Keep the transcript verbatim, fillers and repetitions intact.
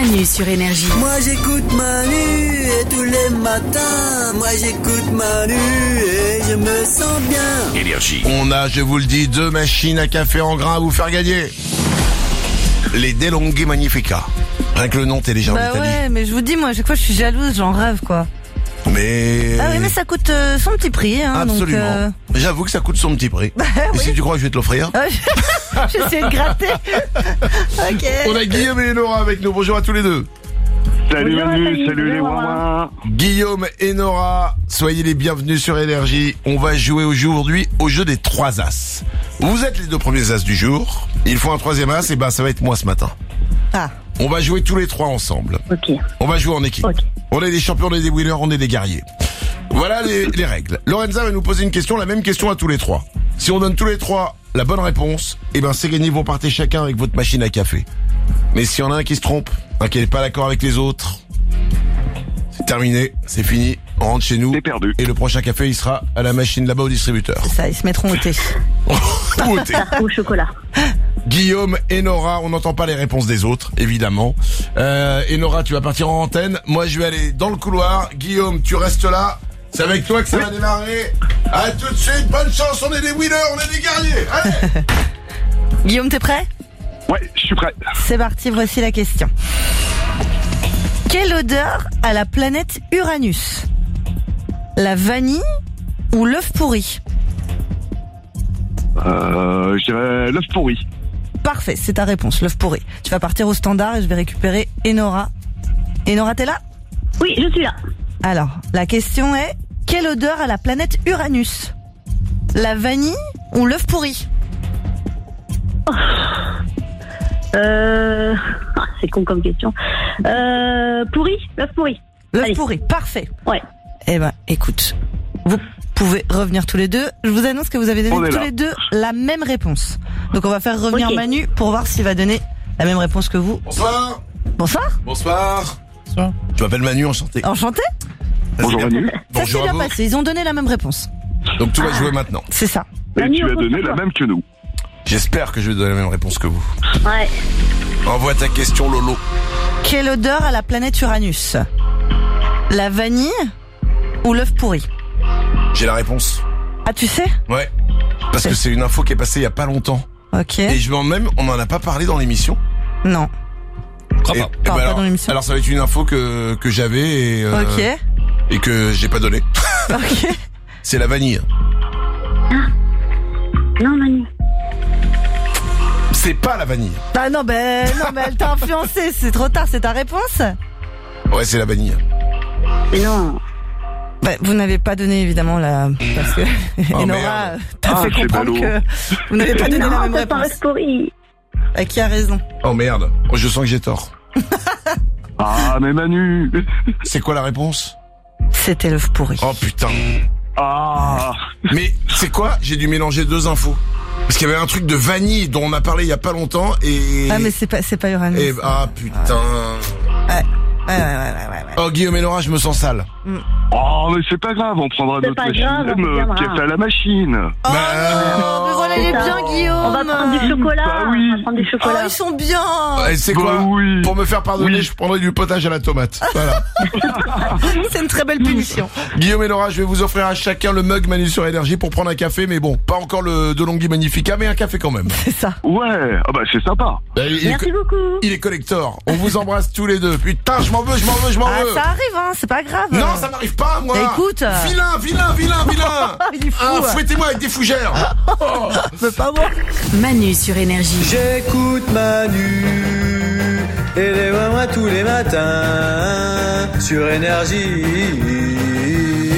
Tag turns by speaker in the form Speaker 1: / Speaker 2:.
Speaker 1: Manu sur Énergie.
Speaker 2: Moi j'écoute Manu et tous les matins, moi j'écoute Manu et je me sens bien.
Speaker 3: Énergie.
Speaker 4: On a, je vous le dis, deux machines à café en grains à vous faire gagner. Les DeLonghi Magnifica. Rien que le nom, t'es déjà en
Speaker 5: Bah
Speaker 4: Italie.
Speaker 5: ouais, mais je vous dis, moi, à chaque fois, je suis jalouse, j'en rêve, quoi.
Speaker 4: Mais...
Speaker 5: Ah oui, mais ça coûte euh, son petit prix, hein.
Speaker 4: Absolument.
Speaker 5: Donc, euh...
Speaker 4: J'avoue que ça coûte son petit prix.
Speaker 5: Bah,
Speaker 4: Et
Speaker 5: oui.
Speaker 4: si tu crois que je vais te l'offrir?
Speaker 5: Ah, je- J'essaie de gratter. Ok.
Speaker 4: On a Guillaume et Nora avec nous. Bonjour à tous les deux.
Speaker 6: Salut
Speaker 7: Bonjour,
Speaker 6: Manu,
Speaker 7: salut,
Speaker 6: salut les
Speaker 7: bonjour,
Speaker 6: Wawa.
Speaker 4: Guillaume et Nora, soyez les bienvenus sur Énergie. On va jouer aujourd'hui au jeu des trois as. Vous êtes les deux premiers as du jour. Il faut un troisième as, et ben ça va être moi ce matin.
Speaker 5: Ah.
Speaker 4: On va jouer tous les trois ensemble.
Speaker 7: Ok.
Speaker 4: On va jouer en équipe.
Speaker 7: Ok.
Speaker 4: On est des champions, on est des winners, on est des guerriers. Voilà les, les règles. Lorenza va nous poser une question, la même question à tous les trois. Si on donne tous les trois la bonne réponse, eh ben c'est gagné, vous partez chacun avec votre machine à café. Mais s'il y en a un qui se trompe, un qui n'est pas d'accord avec les autres, c'est terminé, c'est fini, on rentre chez nous.
Speaker 6: T'es perdu.
Speaker 4: Et le prochain café, il sera à la machine là-bas au distributeur.
Speaker 5: C'est ça, ils se mettront au thé.
Speaker 4: Ou au thé.
Speaker 7: Au chocolat.
Speaker 4: Guillaume et Nora, on n'entend pas les réponses des autres, évidemment. Euh, et Nora, tu vas partir en antenne. Moi, je vais aller dans le couloir. Guillaume, tu restes là. C'est avec toi que ça va démarrer. À tout de suite, bonne chance, on est des winners, on est des guerriers. Allez.
Speaker 5: Guillaume, t'es prêt?
Speaker 6: Ouais, je suis prêt.
Speaker 5: C'est parti, voici la question. Quelle odeur a la planète Uranus? La vanille ou l'œuf pourri?
Speaker 6: Euh, je dirais l'œuf pourri.
Speaker 5: Parfait, c'est ta réponse, l'œuf pourri. Tu vas partir au standard et je vais récupérer Enora. Enora, t'es là?
Speaker 7: Oui, je suis là.
Speaker 5: Alors, la question est, quelle odeur a la planète Uranus? La vanille ou l'œuf pourri?
Speaker 7: Euh... ah, c'est con comme question. Euh... Pourri? L'œuf pourri.
Speaker 5: L'œuf
Speaker 7: Allez.
Speaker 5: pourri, parfait.
Speaker 7: Ouais.
Speaker 5: Eh ben, écoute, vous pouvez revenir tous les deux. Je vous annonce que vous avez donné
Speaker 6: On est
Speaker 5: tous
Speaker 6: là.
Speaker 5: les deux la même réponse. Donc on va faire revenir
Speaker 7: Ok.
Speaker 5: Manu pour voir s'il va donner la même réponse que vous.
Speaker 4: Bonsoir.
Speaker 5: Bonsoir.
Speaker 4: Bonsoir. Bonsoir. Je m'appelle Manu, enchanté.
Speaker 5: Enchanté.
Speaker 4: Ça
Speaker 6: Bonjour
Speaker 4: s'est bien-
Speaker 6: Manu.
Speaker 5: Ça
Speaker 4: Bonjour
Speaker 5: s'est
Speaker 4: à
Speaker 5: bien
Speaker 4: vous.
Speaker 5: passé. Ils ont donné la même réponse.
Speaker 4: Donc tu vas jouer maintenant.
Speaker 5: C'est ça.
Speaker 6: Et
Speaker 7: Manu,
Speaker 6: tu
Speaker 7: on
Speaker 6: as
Speaker 7: compte
Speaker 6: donné
Speaker 7: sur
Speaker 6: la
Speaker 7: toi.
Speaker 6: même que nous.
Speaker 4: J'espère que je vais donner la même réponse que vous.
Speaker 7: Ouais.
Speaker 4: Envoie ta question, Lolo.
Speaker 5: Quelle odeur a la planète Uranus? La vanille ou l'œuf pourri?
Speaker 4: J'ai la réponse.
Speaker 5: Ah, tu sais?
Speaker 4: Ouais. Parce que c'est une info qui est passée il y a pas longtemps.
Speaker 5: Ok.
Speaker 4: Et je m'en même, on n'en a pas parlé dans l'émission.
Speaker 5: Non.
Speaker 4: Et- et
Speaker 5: Parle
Speaker 4: ben
Speaker 5: pas
Speaker 4: alors,
Speaker 5: dans l'émission.
Speaker 4: alors ça va être une info que que j'avais et euh,
Speaker 5: Ok.
Speaker 4: et que j'ai pas donné.
Speaker 5: Ok.
Speaker 4: C'est la vanille.
Speaker 7: Non, Manu.
Speaker 4: C'est pas la vanille.
Speaker 5: Ah non, ben non, mais elle t'a influencé. C'est trop tard. C'est ta réponse?
Speaker 4: Ouais, c'est la vanille.
Speaker 7: Mais non.
Speaker 5: Bah, vous n'avez pas donné évidemment la parce que
Speaker 4: Oh,
Speaker 5: Enora
Speaker 4: merde.
Speaker 5: t'a
Speaker 6: Ah,
Speaker 5: fait
Speaker 6: c'est
Speaker 5: comprendre
Speaker 6: ballot.
Speaker 5: que vous n'avez pas donné la
Speaker 7: non,
Speaker 5: même
Speaker 7: ça paraît
Speaker 5: réponse.
Speaker 7: pourri.
Speaker 5: À qui a raison?
Speaker 4: Oh merde. Oh, je sens que j'ai tort.
Speaker 6: Ah, mais Manu.
Speaker 4: C'est quoi la réponse?
Speaker 5: C'était l'œuf pourri.
Speaker 4: Oh putain.
Speaker 6: Ah.
Speaker 4: Mais c'est quoi? J'ai dû mélanger deux infos. Parce qu'il y avait un truc de vanille dont on a parlé il y a pas longtemps et
Speaker 5: Ah mais c'est pas c'est pas Uranus.
Speaker 4: et ah putain.
Speaker 5: Ouais. Ouais, ouais, ouais, ouais, ouais.
Speaker 4: Oh Guillaume et Nora, je me sens sale.
Speaker 6: Oh, mais c'est pas grave, on prendra
Speaker 7: C'est
Speaker 6: notre
Speaker 7: pas
Speaker 6: machine
Speaker 7: grave, on
Speaker 6: euh,
Speaker 7: reviendra.
Speaker 6: qui est à la machine.
Speaker 5: Oh,
Speaker 4: Bah,
Speaker 5: non, mais voilà, il est
Speaker 7: C'est ça.
Speaker 5: bien Guillaume.
Speaker 7: On va prendre du chocolat.
Speaker 6: Bah oui.
Speaker 7: On va prendre du
Speaker 5: Oh,
Speaker 7: chocolat.
Speaker 5: ils sont bien.
Speaker 4: Et c'est
Speaker 6: Bah
Speaker 4: quoi?
Speaker 6: oui.
Speaker 4: Pour me faire pardonner,
Speaker 6: Oui.
Speaker 4: je prendrai du potage à la tomate. Voilà.
Speaker 5: C'est une très belle punition.
Speaker 4: Guillaume et Nora, je vais vous offrir à chacun le mug Manu sur Énergie pour prendre un café, mais bon, pas encore le DeLonghi Magnifica, mais un café quand même.
Speaker 5: C'est ça.
Speaker 6: Ouais, ah bah c'est sympa.
Speaker 4: Bah, il, est,
Speaker 7: Merci beaucoup.
Speaker 4: il est collector. On vous embrasse tous les deux. Putain, je m'en veux, je m'en veux, je m'en
Speaker 5: Ah,
Speaker 4: veux.
Speaker 5: ça arrive, hein. C'est pas grave.
Speaker 4: Non, ça m'arrive pas, moi.
Speaker 5: Écoute.
Speaker 4: Vilain, vilain, vilain, vilain.
Speaker 5: Il est fou.
Speaker 4: Ah,
Speaker 5: hein.
Speaker 4: fouettez-moi avec des fougères. Oh.
Speaker 5: Mais pas moi.
Speaker 1: Manu sur Énergie.
Speaker 2: J'écoute Manu et les Wawa tous les matins sur Énergie.